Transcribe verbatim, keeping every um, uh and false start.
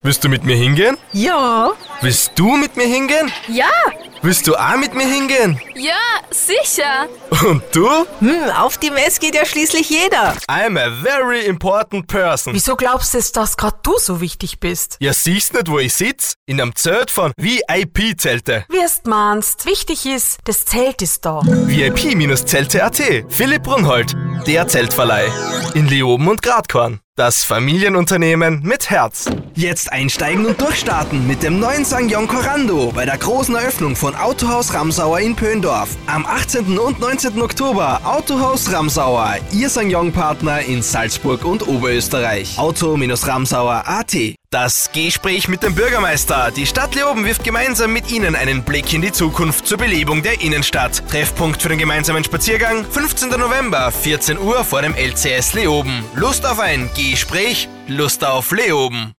Willst du mit mir hingehen? Ja. Willst du mit mir hingehen? Ja, Willst du auch mit mir hingehen? ja, sicher. Und du? Hm, auf die Messe geht ja schließlich jeder. I'm a very important person. Wieso glaubst du jetzt, dass gerade du so wichtig bist? Ja, siehst nicht, wo ich sitz? In einem Zelt von V I P-Zelte. Wirst meinst, wichtig ist, das Zelt ist da. V I P-Zelte Punkt at. Philipp Brunhold, der Zeltverleih. In Leoben und Gradkorn. Das Familienunternehmen mit Herz. Jetzt einsteigen und durchstarten mit dem neuen Sangyong Corando bei der großen Eröffnung von Autohaus Ramsauer in Pöndorf. Am achtzehnten und neunzehnten Oktober Autohaus Ramsauer, Ihr Sangyong-Partner in Salzburg und Oberösterreich. Auto-Ramsauer Punkt at. Das Gespräch mit dem Bürgermeister. Die Stadt Leoben wirft gemeinsam mit Ihnen einen Blick in die Zukunft zur Belebung der Innenstadt. Treffpunkt für den gemeinsamen Spaziergang, fünfzehnten November, vierzehn Uhr vor dem L C S Leoben. Lust auf ein Gespräch? Lust auf Leoben.